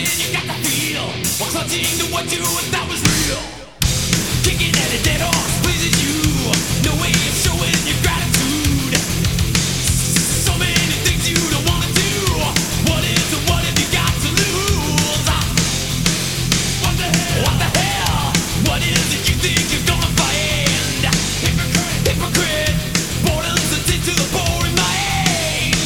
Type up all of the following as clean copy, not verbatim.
something you got to feel, while clutching to what you thought was real. Kicking at a dead horse pleases you, no way of showing your gratitude. So many things you don't wanna do. What is and what have you got to lose? What the hell? What the hell? What is it you think you're gonna find? Hypocrite, hypocrite. Boredom's a tin to the boring mind.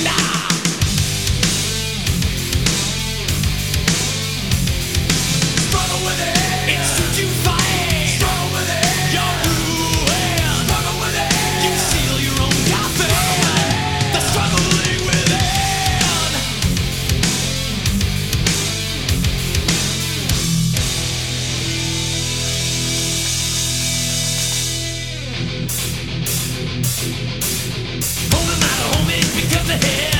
Struggle with it. It's what you find. Struggle with it. You're ruined. Struggle with it. You seal your own coffin. The struggling within. Holding out a home, it becomes a hell.